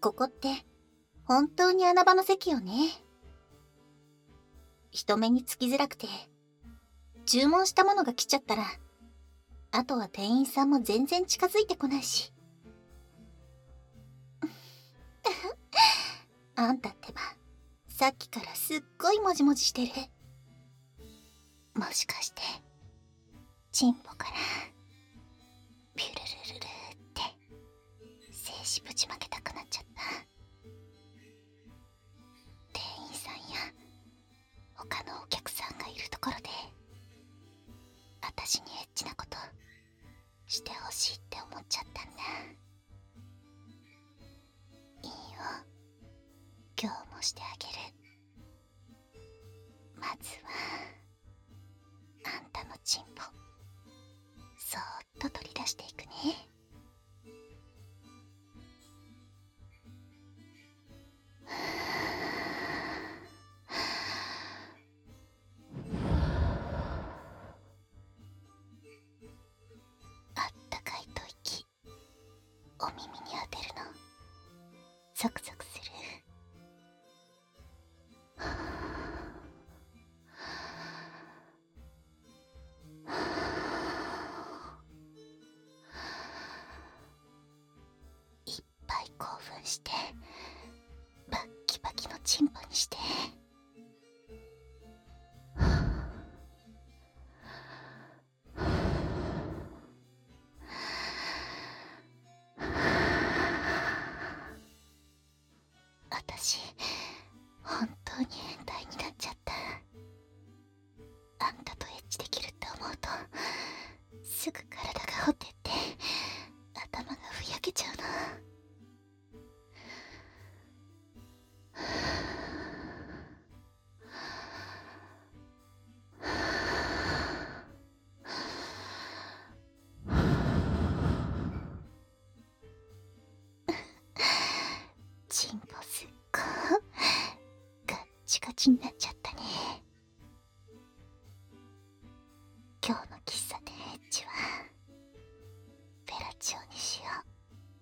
ここって本当に穴場の席よね。人目につきづらくて、注文したものが来ちゃったら、あとは店員さんも全然近づいてこないし。あんたってば、さっきからすっごいもじもじしてる。もしかして、チンポからピュルルルルって精子ぶちまけたくなっちゃった。店員さんや他のお客さんがいるところで私にエッチなことしてほしいって思っちゃったんだ。いいよ、今日もしてあげる。まずはあんたのチンポそーっと取り出していくね。あったかい吐息お耳に当てるのゾクゾクする。いっぱい興奮してバッキバキのチンポにして。私本当に変態になっちゃった。あんたとエッチできるって思うとすぐ体がほてって頭がふやけちゃうの。チンポすっごガッチガチになっちゃったね。今日の喫茶店エッチはフェラチオにしよう。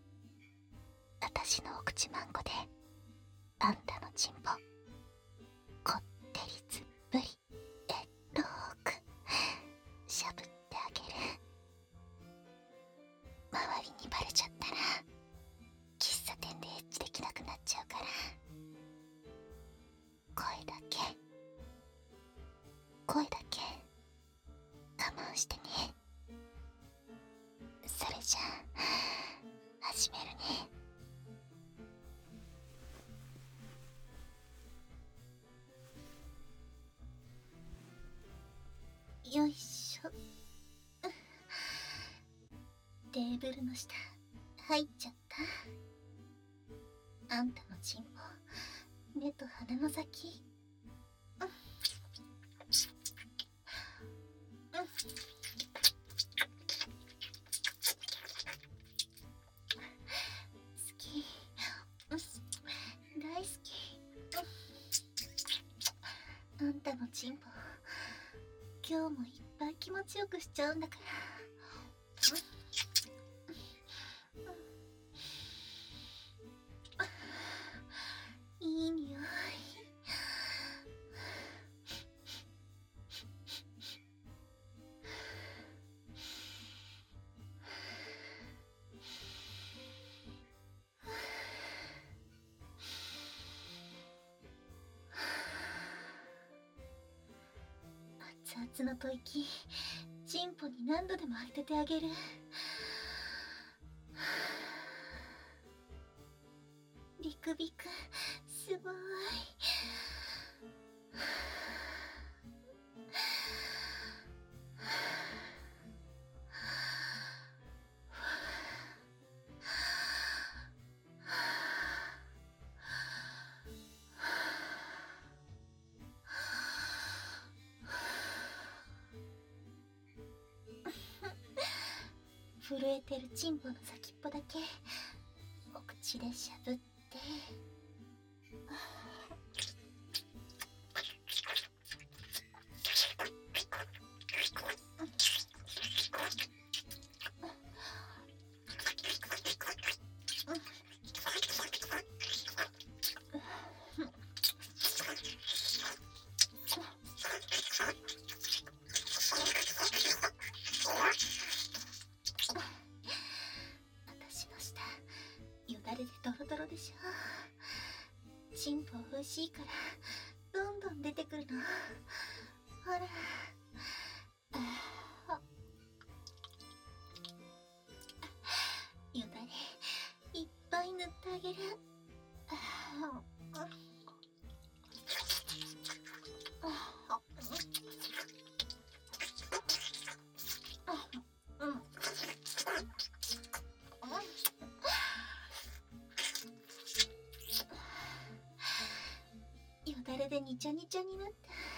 私のお口まんこであんたのチンポこってりずっぷりエローくしゃぶってあげる。周りにバレちゃったら喫茶店でエッチできなくなっちゃうから、声だけ我慢してね。それじゃあ始めるね。よいしょ。テーブルの下入っちゃった。あんたのチンポ目と鼻の先好き大好き。あんたのチンポ今日もいっぱい気持ちよくしちゃうんだから。いい匂い。熱々の吐息チンポに何度でも当ててあげる。ビクビクすごい。震えてるチンポの先っぽだけお口でしゃぶって。 チンポ欲しいからどんどん出てくるの。ほら。よだれいっぱい塗ってあげる。よだれでにちゃにちゃになって、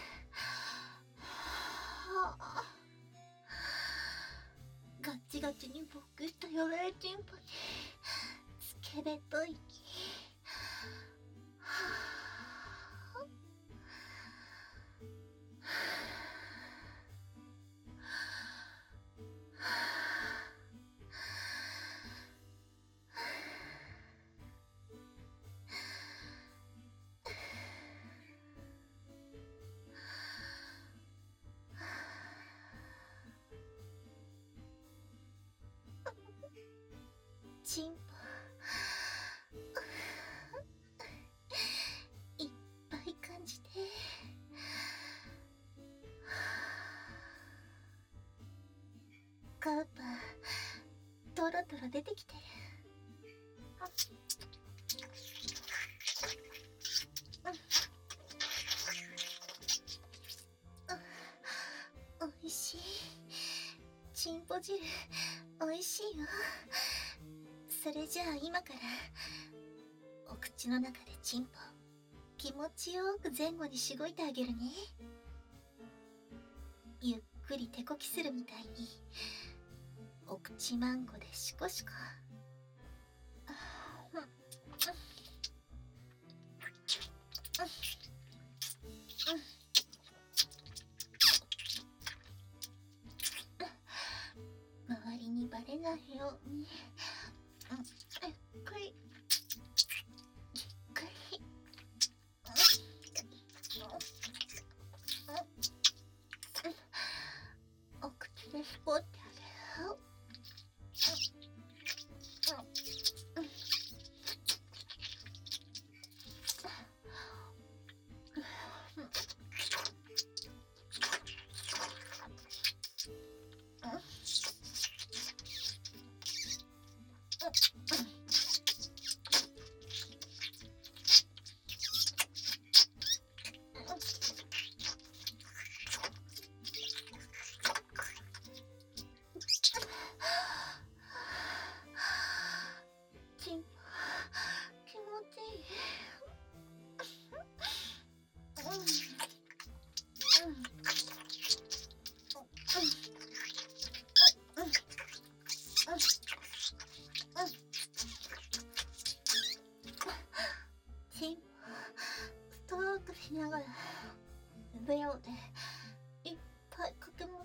ガッチガチにボックしたよだれチンポにスケベと息。チンポいっぱい感じて。カウパトロトロ出てきてる。おいしい。チンポ汁おいしいよ。それじゃあ今からお口の中でチンポ気持ちよく前後にしごいてあげるね。ゆっくり手こきするみたいにお口マンゴでシコシコ。周りにバレないようにゆっくりゆっくり。お口で絞ってあげる。チンポ気持ちいい。チンポストロークしながらベロでいっぱい駆け戻って。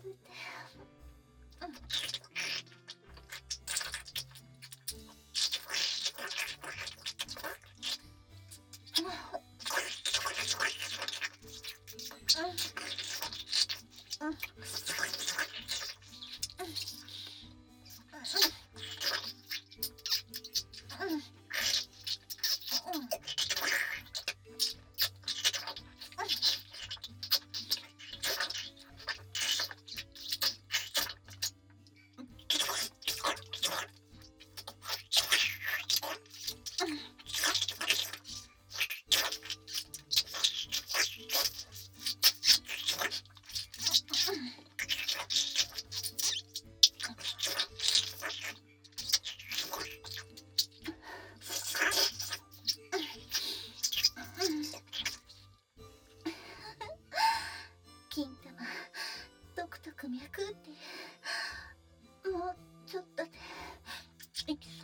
金玉トクトク脈ってもうちょっとでいき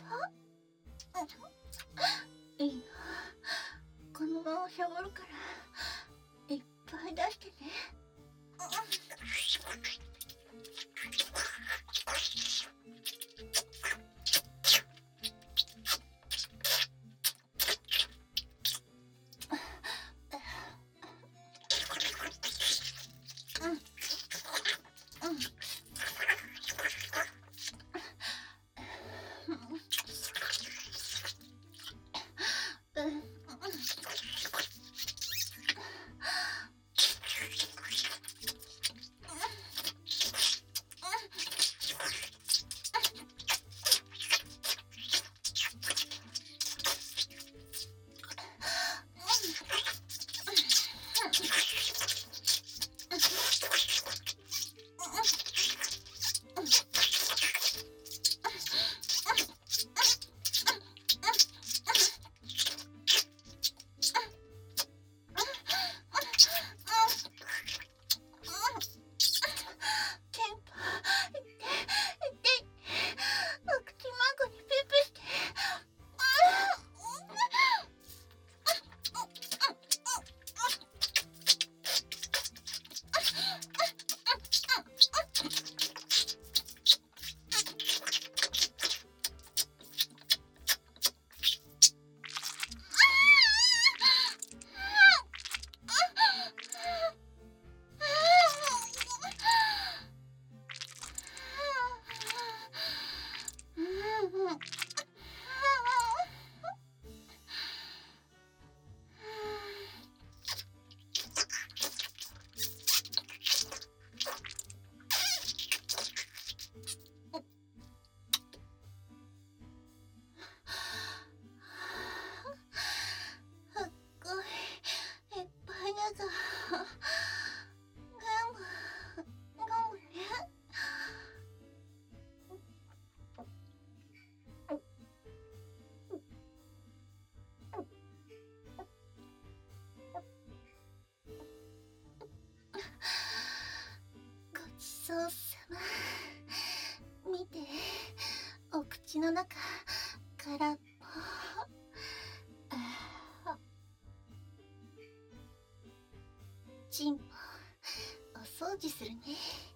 そういいの。このまましゃぶるからいっぱい出してね。 口の中空っぽ。チンポお掃除するね。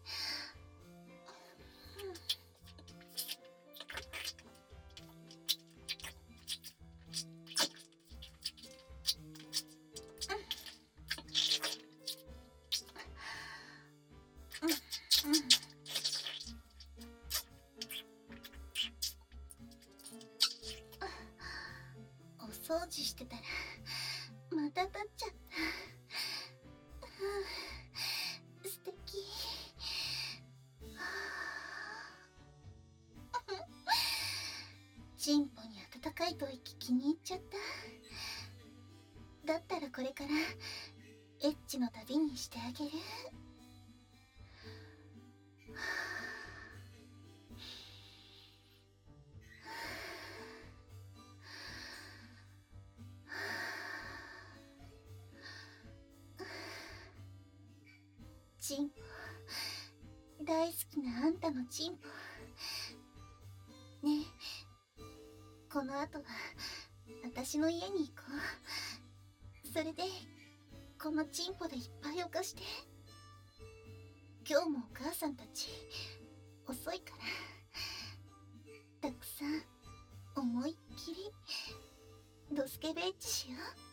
お掃除してたらまた立っちゃった。素敵。チンポに温かい吐息気に入っちゃった。だったらこれからエッチの旅にしてあげる。チンポ大好きなあんたのチンポねえ、この後は私の家に行こう。それでこのチンポでいっぱい犯して。今日もお母さんたち遅いからたくさん思いっきりドスケベエッチしよう。